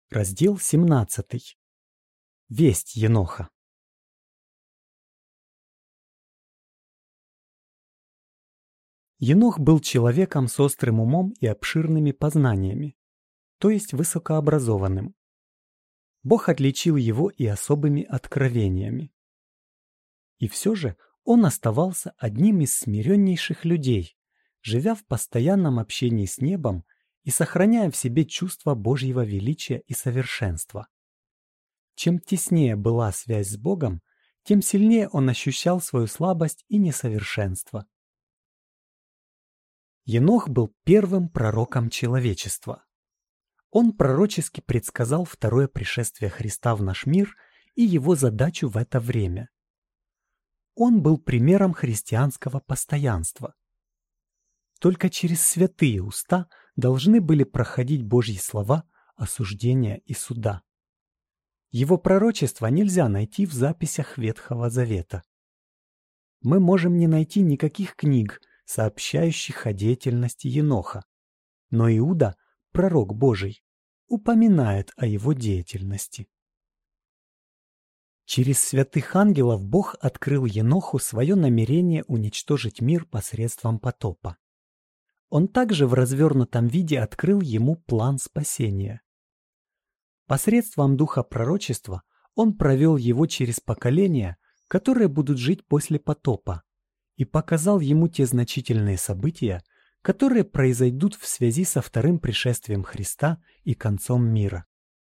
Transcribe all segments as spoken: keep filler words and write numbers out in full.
Раздел семнадцатый. Весть Еноха. Енох был человеком с острым умом и обширными познаниями, то есть высокообразованным. Бог отличил его и особыми откровениями. И все же он оставался одним из смиреннейших людей, живя в постоянном общении с небом и сохраняя в себе чувство Божьего величия и совершенства. Чем теснее была связь с Богом, тем сильнее он ощущал свою слабость и несовершенство. Енох был первым пророком человечества. Он пророчески предсказал второе пришествие Христа в наш мир и его задачу в это время. Он был примером христианского постоянства. Только через святые уста должны были проходить Божьи слова осуждения и суда. Его пророчество нельзя найти в записях Ветхого Завета. Мы можем не найти никаких книг, сообщающих о деятельности Еноха, но Иуда, пророк Божий, упоминает о его деятельности. Через святых ангелов Бог открыл Еноху свое намерение уничтожить мир посредством потопа. Он также в развернутом виде открыл ему план спасения. Посредством духа пророчества он провел его через поколения, которые будут жить после потопа, и показал ему те значительные события, которые произойдут в связи со вторым пришествием Христа и концом мира.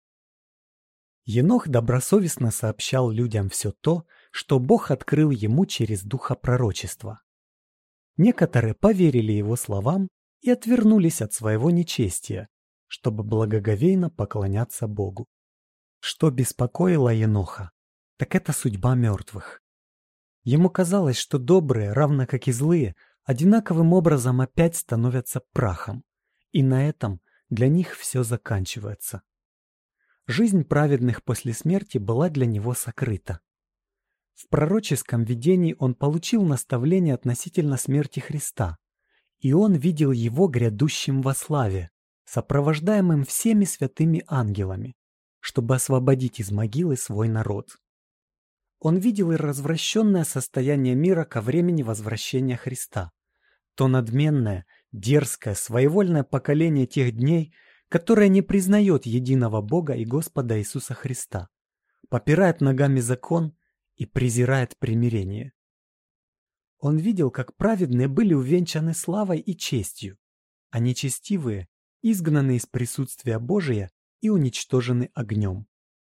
Енох добросовестно сообщал людям все то, что Бог открыл ему через духа пророчества. Некоторые поверили его словам и отвернулись от своего нечестия, чтобы благоговейно поклоняться Богу. Что беспокоило Еноха, так это судьба мертвых. Ему казалось, что добрые, равно как и злые, одинаковым образом опять становятся прахом, и на этом для них все заканчивается. Жизнь праведных после смерти была для него сокрыта. В пророческом видении он получил наставление относительно смерти Христа, и он видел его грядущим во славе, сопровождаемым всеми святыми ангелами, чтобы освободить из могилы свой народ. Он видел и развращенное состояние мира ко времени возвращения Христа, то надменное, дерзкое, своевольное поколение тех дней, которое не признает единого Бога и Господа Иисуса Христа, попирает ногами закон и презирает примирение. Он видел, как праведные были увенчаны славой и честью, а нечестивые изгнаны из присутствия Божия и уничтожены огнем.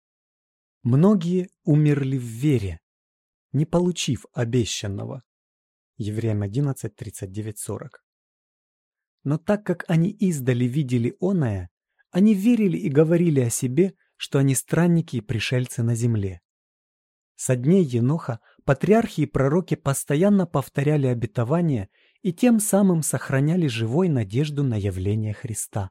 Многие умерли в вере, не получив обещанного. Евреям одиннадцать, тридцать девять, сорок. Но так как они издали видели оное, они верили и говорили о себе, что они странники и пришельцы на земле. Со дней Еноха патриархи и пророки постоянно повторяли обетования и тем самым сохраняли живой надежду на явление Христа.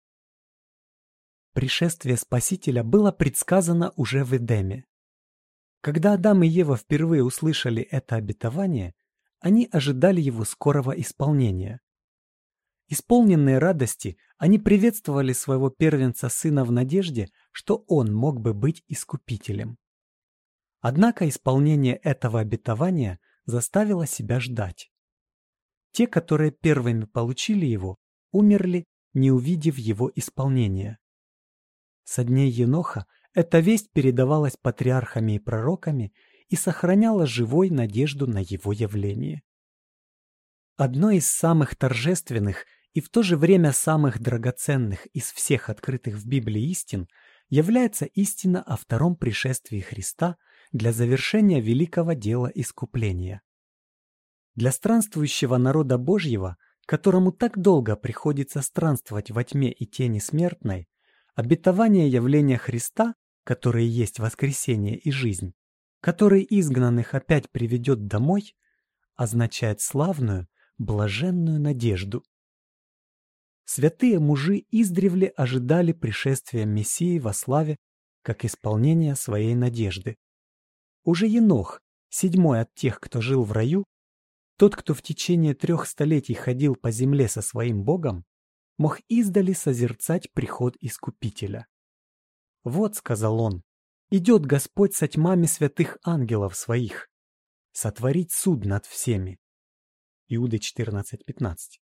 Пришествие Спасителя было предсказано уже в Эдеме. Когда Адам и Ева впервые услышали это обетование, они ожидали его скорого исполнения. Исполненные радости, они приветствовали своего первенца сына в надежде, что он мог бы быть искупителем. Однако исполнение этого обетования заставило себя ждать. Те, которые первыми получили его, умерли, не увидев его исполнения. Со дней Еноха эта весть передавалась патриархами и пророками и сохраняла живой надежду на его явление. Одной из самых торжественных и в то же время самых драгоценных из всех открытых в Библии истин является истина о втором пришествии Христа для завершения великого дела искупления. Для странствующего народа Божьего, которому так долго приходится странствовать во тьме и тени смертной, обетование явления Христа, который есть воскресение и жизнь, который изгнанных опять приведет домой, означает славную, блаженную надежду. Святые мужи издревле ожидали пришествия Мессии во славе как исполнение своей надежды. Уже Енох, седьмой от тех, кто жил в раю, тот, кто в течение трех столетий ходил по земле со своим Богом, мог издали созерцать приход Искупителя. «Вот, — сказал он, — идет Господь со тьмами святых ангелов своих, сотворить суд над всеми». Иуды четырнадцать пятнадцать.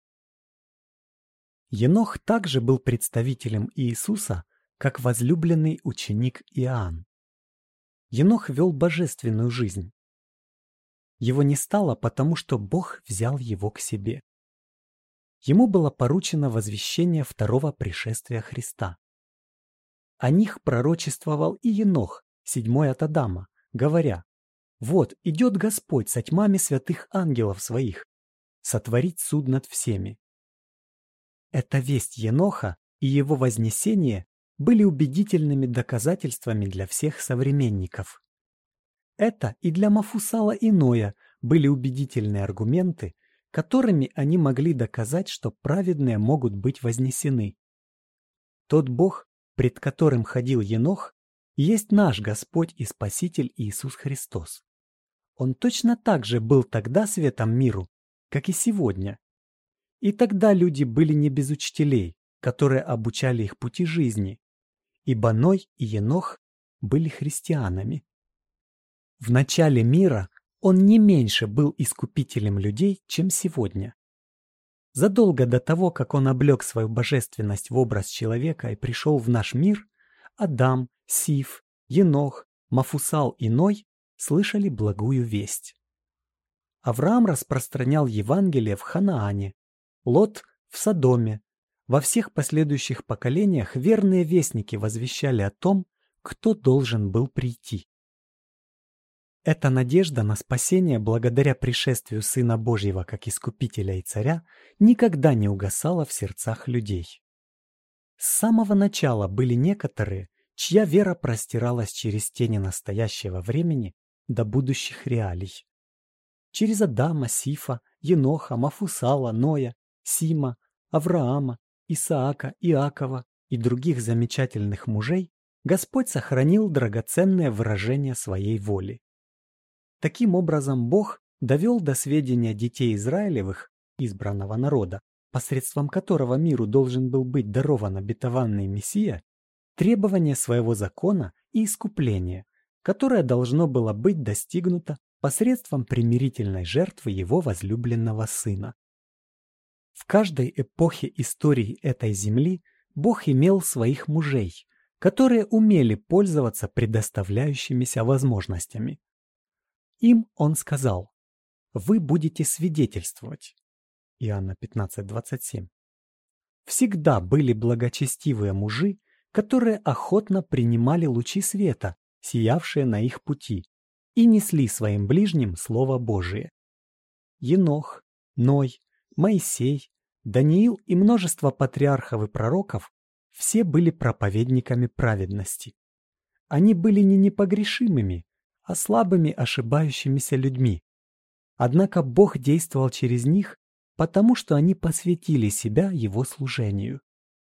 Енох также был представителем Иисуса, как возлюбленный ученик Иоанн. Енох вел божественную жизнь. Его не стало, потому что Бог взял его к себе. Ему было поручено возвещение второго пришествия Христа. О них пророчествовал и Енох, седьмой от Адама, говоря: «Вот идет Господь со тьмами святых ангелов своих, сотворить суд над всеми». Эта весть Еноха и его вознесение были убедительными доказательствами для всех современников. Это и для Мафусала и Ноя были убедительные аргументы, которыми они могли доказать, что праведные могут быть вознесены. Тот Бог, пред которым ходил Енох, есть наш Господь и Спаситель Иисус Христос. Он точно так же был тогда светом миру, как и сегодня. И тогда люди были не без учителей, которые обучали их пути жизни, ибо Ной и Енох были христианами. В начале мира он не меньше был искупителем людей, чем сегодня. Задолго до того, как он облег свою божественность в образ человека и пришел в наш мир, Адам, Сиф, Енох, Мафусал и Ной слышали благую весть. Авраам распространял Евангелие в Ханаане, Лот в Содоме. Во всех последующих поколениях верные вестники возвещали о том, кто должен был прийти. Эта надежда на спасение благодаря пришествию Сына Божьего как Искупителя и Царя никогда не угасала в сердцах людей. С самого начала были некоторые, чья вера простиралась через тени настоящего времени до будущих реалий. Через Адама, Сифа, Еноха, Мафусала, Ноя, Сима, Авраама, Исаака, Иакова и других замечательных мужей Господь сохранил драгоценное выражение своей воли. Таким образом, Бог довел до сведения детей Израилевых, избранного народа, посредством которого миру должен был быть дарован обетованный Мессия, требование своего закона и искупления, которое должно было быть достигнуто посредством примирительной жертвы его возлюбленного Сына. В каждой эпохе истории этой земли Бог имел своих мужей, которые умели пользоваться предоставляющимися возможностями. Им он сказал: «Вы будете свидетельствовать». Иоанна пятнадцать двадцать семь. Всегда были благочестивые мужи, которые охотно принимали лучи света, сиявшие на их пути, и несли своим ближним Слово Божие. Енох, Ной, Моисей, Даниил и множество патриархов и пророков все были проповедниками праведности. Они были не непогрешимыми, а слабыми ошибающимися людьми. Однако Бог действовал через них, потому что они посвятили себя Его служению.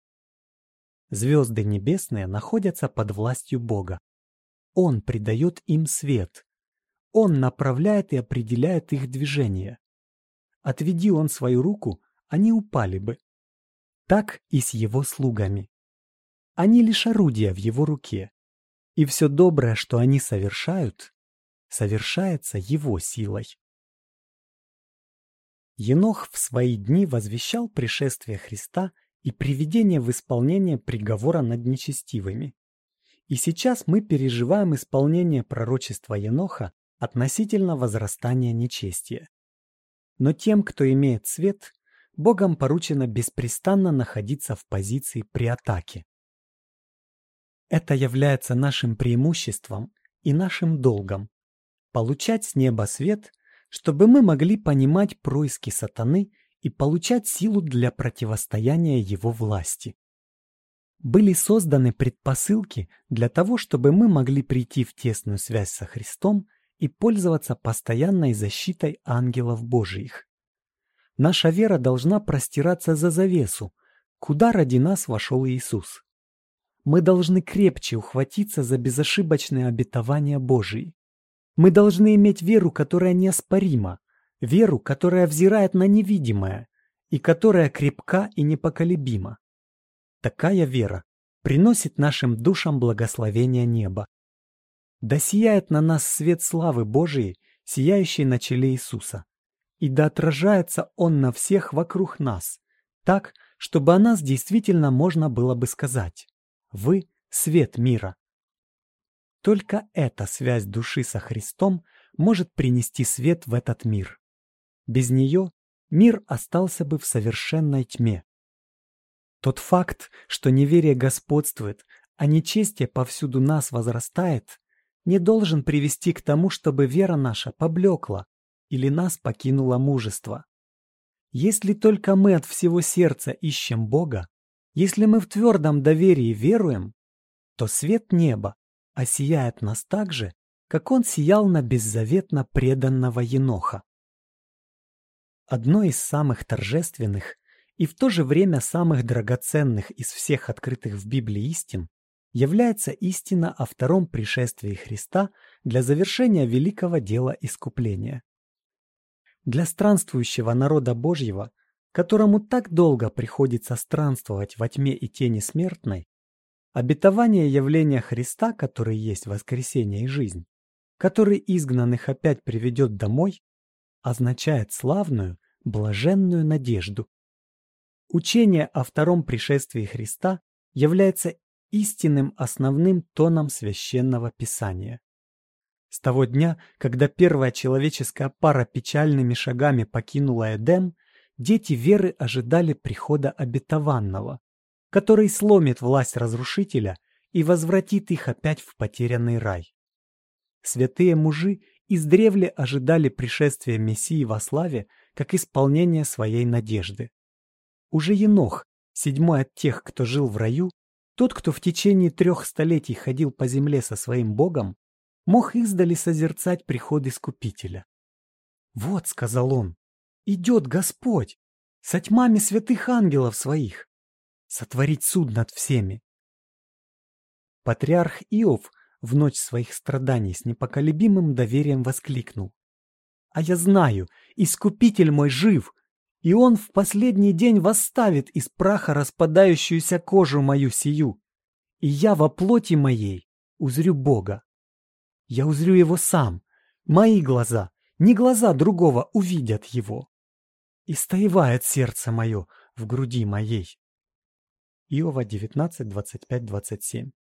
Звезды небесные находятся под властью Бога. Он придает им свет. Он направляет и определяет их движение. Отведи он свою руку, они упали бы. Так и с его слугами. Они лишь орудия в его руке. И все доброе, что они совершают, совершается его силой. Енох в свои дни возвещал пришествие Христа и приведение в исполнение приговора над нечестивыми. И сейчас мы переживаем исполнение пророчества Еноха относительно возрастания нечестия. Но тем, кто имеет свет, Богом поручено беспрестанно находиться в позиции при атаке. Это является нашим преимуществом и нашим долгом – получать с неба свет, чтобы мы могли понимать происки сатаны и получать силу для противостояния его власти. Были созданы предпосылки для того, чтобы мы могли прийти в тесную связь со Христом и пользоваться постоянной защитой ангелов Божиих. Наша вера должна простираться за завесу, куда ради нас вошел Иисус. Мы должны крепче ухватиться за безошибочные обетования Божии. Мы должны иметь веру, которая неоспорима, веру, которая взирает на невидимое и которая крепка и непоколебима. Такая вера приносит нашим душам благословение неба. Да сияет на нас свет славы Божией, сияющий на челе Иисуса, и да отражается Он на всех вокруг нас, так, чтобы о нас действительно можно было бы сказать: «Вы — свет мира». Только эта связь души со Христом может принести свет в этот мир. Без нее мир остался бы в совершенной тьме. Тот факт, что неверие господствует, а нечестие повсюду нас возрастает, не должен привести к тому, чтобы вера наша поблекла или нас покинуло мужество. Если только мы от всего сердца ищем Бога, если мы в твердом доверии веруем, то свет неба осияет нас так же, как он сиял на беззаветно преданного Еноха. Одно из самых торжественных и в то же время самых драгоценных из всех открытых в Библии истин является истина о втором пришествии Христа для завершения великого дела искупления. Для странствующего народа Божьего, которому так долго приходится странствовать во тьме и тени смертной, обетование явления Христа, который есть воскресение и жизнь, который изгнанных опять приведет домой, означает славную, блаженную надежду. Учение о втором пришествии Христа является истинным основным тоном священного писания. С того дня, когда первая человеческая пара печальными шагами покинула Эдем, дети веры ожидали прихода обетованного, который сломит власть разрушителя и возвратит их опять в потерянный рай. Святые мужи издревле ожидали пришествия Мессии во славе как исполнение своей надежды. Уже Енох, седьмой от тех, кто жил в раю, тот, кто в течение трех столетий ходил по земле со своим Богом, мог издали созерцать приход Искупителя. «Вот», — сказал он, — «идет Господь со тьмами святых ангелов своих, сотворить суд над всеми». Патриарх Иов в ночь своих страданий с непоколебимым доверием воскликнул: «А я знаю, Искупитель мой жив, и он в последний день восставит из праха распадающуюся кожу мою сию, и я во плоти моей узрю Бога. Я узрю его сам, мои глаза, не глаза другого увидят его. И стоевает сердце мое в груди моей». Иова девятнадцать, двадцать пять, двадцать семь.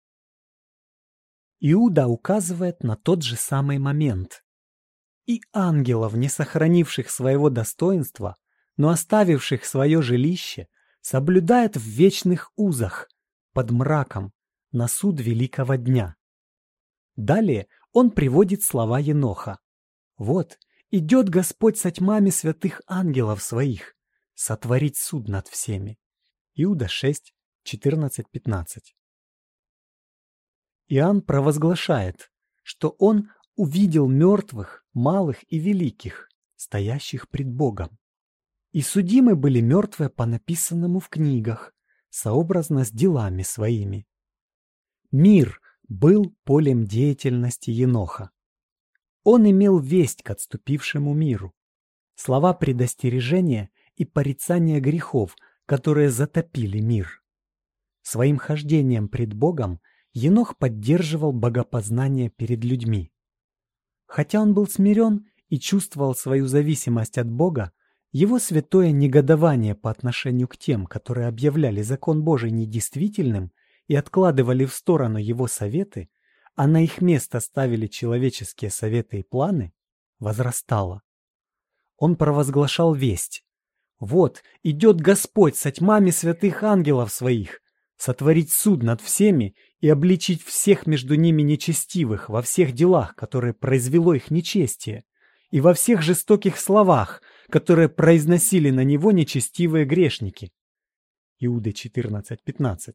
Иуда указывает на тот же самый момент. «И ангелов, не сохранивших своего достоинства, но оставивших свое жилище, соблюдает в вечных узах, под мраком, на суд великого дня». Далее он приводит слова Еноха: «Вот, идет Господь со тьмами святых ангелов своих, сотворить суд над всеми». Иуда шесть, четырнадцать, пятнадцать. Иоанн провозглашает, что он увидел мертвых, малых и великих, стоящих пред Богом. И судимы были мертвые по написанному в книгах, сообразно с делами своими. Мир был полем деятельности Еноха. Он имел весть к отступившему миру, слова предостережения и порицания грехов, которые затопили мир. Своим хождением пред Богом Енох поддерживал богопознание перед людьми. Хотя он был смирен и чувствовал свою зависимость от Бога, его святое негодование по отношению к тем, которые объявляли закон Божий недействительным и откладывали в сторону его советы, а на их место ставили человеческие советы и планы, возрастало. Он провозглашал весть: «Вот, идет Господь со тьмами святых ангелов своих, сотворить суд над всеми и обличить всех между ними нечестивых во всех делах, которые произвело их нечестие, и во всех жестоких словах, которые произносили на него нечестивые грешники». Иуды четырнадцать, пятнадцать.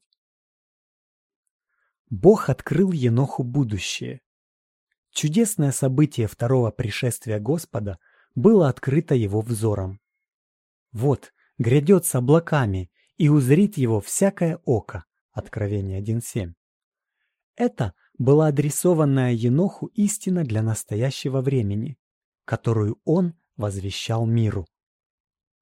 Бог открыл Еноху будущее. Чудесное событие второго пришествия Господа было открыто его взором. «Вот, грядет с облаками, и узрит его всякое око». Откровение один семь. Это была адресованная Еноху истина для настоящего времени, которую он возвещал миру.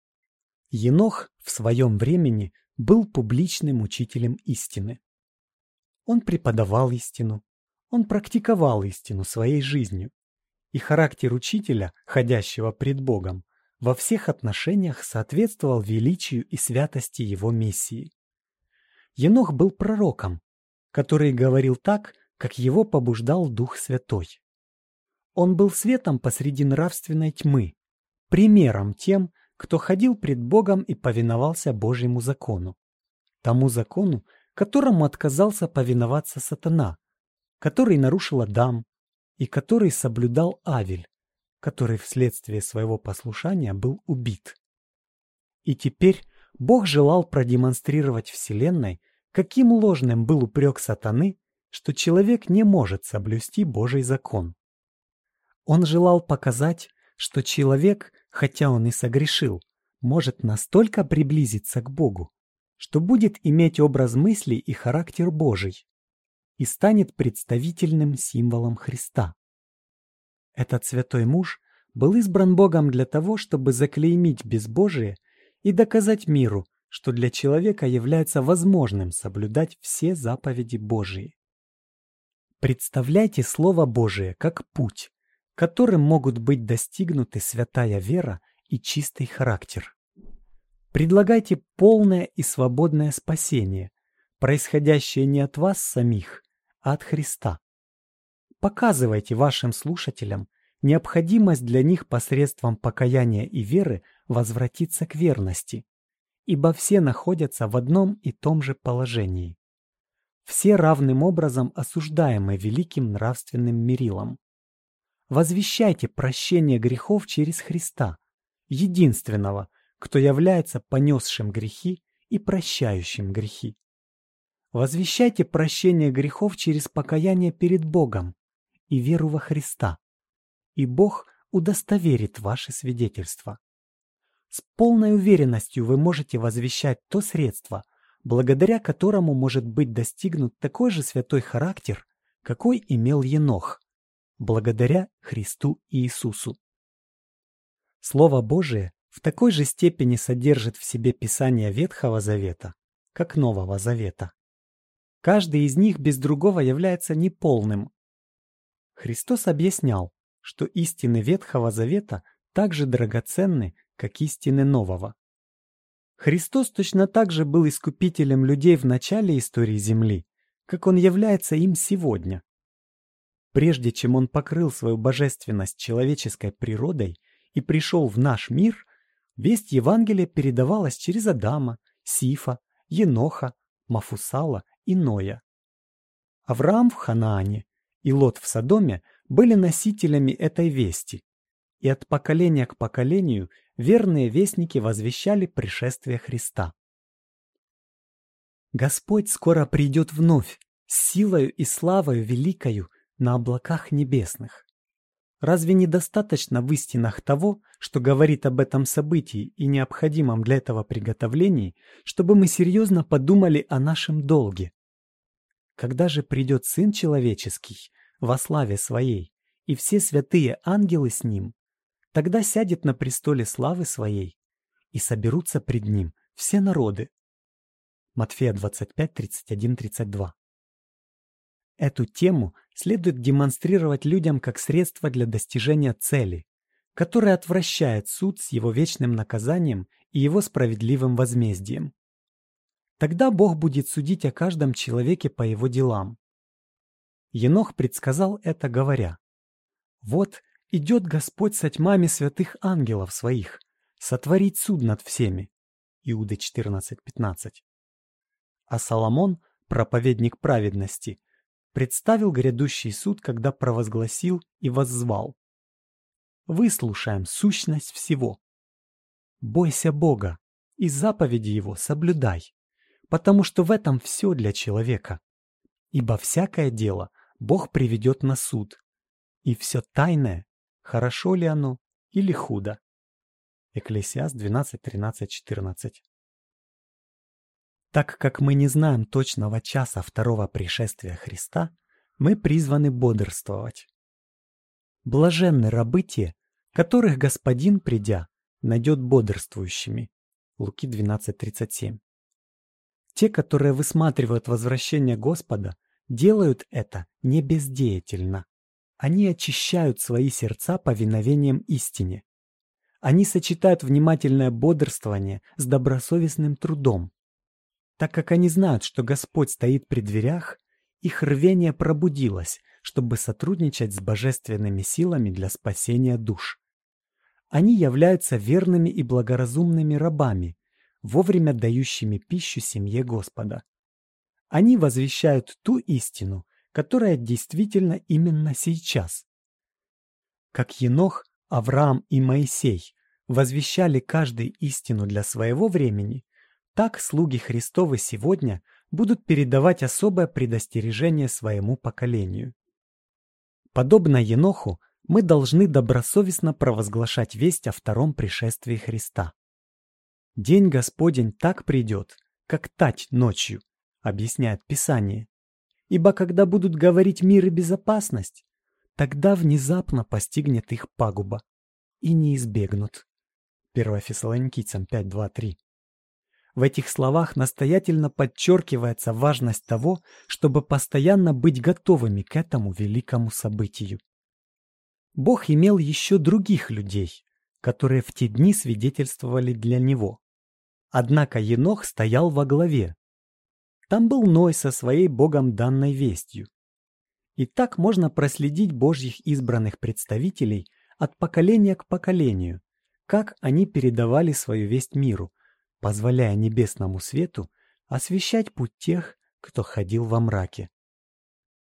Енох в своем времени был публичным учителем истины. Он преподавал истину, он практиковал истину своей жизнью, и характер учителя, ходящего пред Богом, во всех отношениях соответствовал величию и святости его миссии. Енох был пророком, который говорил так, как его побуждал Дух Святой. Он был светом посреди нравственной тьмы, примером тем, кто ходил пред Богом и повиновался Божьему закону, тому закону, которому отказался повиноваться сатана, который нарушил Адам и который соблюдал Авель, который вследствие своего послушания был убит. И теперь Бог желал продемонстрировать Вселенной, каким ложным был упрек сатаны, что человек не может соблюсти Божий закон. Он желал показать, что человек, хотя он и согрешил, может настолько приблизиться к Богу, что будет иметь образ мыслей и характер Божий и станет представительным символом Христа. Этот святой муж был избран Богом для того, чтобы заклеймить безбожие и доказать миру, что для человека является возможным соблюдать все заповеди Божии. Представляйте Слово Божие как путь, которым могут быть достигнуты святая вера и чистый характер. Предлагайте полное и свободное спасение, происходящее не от вас самих, а от Христа. Показывайте вашим слушателям необходимость для них посредством покаяния и веры возвратиться к верности, ибо все находятся в одном и том же положении. Все равным образом осуждаемы великим нравственным мерилом. Возвещайте прощение грехов через Христа, единственного, кто является понесшим грехи и прощающим грехи. Возвещайте прощение грехов через покаяние перед Богом и веру во Христа, и Бог удостоверит ваше свидетельство. С полной уверенностью вы можете возвещать то средство, благодаря которому может быть достигнут такой же святой характер, какой имел Енох, благодаря Христу Иисусу. Слово Божие в такой же степени содержит в себе Писание Ветхого Завета, как Нового Завета. Каждый из них без другого является неполным. Христос объяснял, что истины Ветхого Завета так же драгоценны, как истины Нового. Христос точно так же был искупителем людей в начале истории Земли, как Он является им сегодня. Прежде чем Он покрыл свою божественность человеческой природой и пришел в наш мир, весть Евангелия передавалась через Адама, Сифа, Еноха, Мафусала и Ноя. Авраам в Ханаане и Лот в Содоме были носителями этой вести, и от поколения к поколению верные вестники возвещали пришествие Христа. Господь скоро придет вновь, с силою и славою великою на облаках небесных. Разве недостаточно в истинах того, что говорит об этом событии и необходимом для этого приготовлении, чтобы мы серьезно подумали о нашем долге? Когда же придет Сын Человеческий во славе Своей, и все святые ангелы с Ним, тогда сядет на престоле славы Своей, и соберутся пред Ним все народы. Матфея двадцать пять, тридцать один, тридцать два. Эту тему следует демонстрировать людям как средство для достижения цели, которое отвращает суд с его вечным наказанием и его справедливым возмездием. Тогда Бог будет судить о каждом человеке по его делам. Енох предсказал это, говоря: «Вот идет Господь со тьмами святых ангелов своих, сотворить суд над всеми». Иуда четырнадцать, пятнадцать. А Соломон, проповедник праведности, представил грядущий суд, когда провозгласил и воззвал: «Выслушаем сущность всего. Бойся Бога и заповеди Его соблюдай, потому что в этом все для человека. Ибо всякое дело Бог приведет на суд, и все тайное, хорошо ли оно или худо». Экклесиаст двенадцать, тринадцать, четырнадцать. Так как мы не знаем точного часа второго пришествия Христа, мы призваны бодрствовать. Блаженны рабы те, которых Господин, придя, найдет бодрствующими. Луки двенадцать, тридцать семь. Те, которые высматривают возвращение Господа, делают это не бездеятельно. Они очищают свои сердца повиновением истине. Они сочетают внимательное бодрствование с добросовестным трудом. Так как они знают, что Господь стоит при дверях, их рвение пробудилось, чтобы сотрудничать с божественными силами для спасения душ. Они являются верными и благоразумными рабами, вовремя дающими пищу семье Господа. Они возвещают ту истину, которая действительно именно сейчас. Как Енох, Авраам и Моисей возвещали каждый истину для своего времени, так слуги Христовы сегодня будут передавать особое предостережение своему поколению. Подобно Еноху, мы должны добросовестно провозглашать весть о втором пришествии Христа. День Господень так придет, как тать ночью, объясняет Писание. Ибо когда будут говорить мир и безопасность, тогда внезапно постигнет их пагуба, и не избегнут. первое Фессалоникийцам пять, два, три. В этих словах настоятельно подчеркивается важность того, чтобы постоянно быть готовыми к этому великому событию. Бог имел еще других людей, которые в те дни свидетельствовали для Него. Однако Енох стоял во главе. Там был Ной со своей Богом данной вестью. И так можно проследить Божьих избранных представителей от поколения к поколению, как они передавали свою весть миру, позволяя небесному свету освещать путь тех, кто ходил во мраке.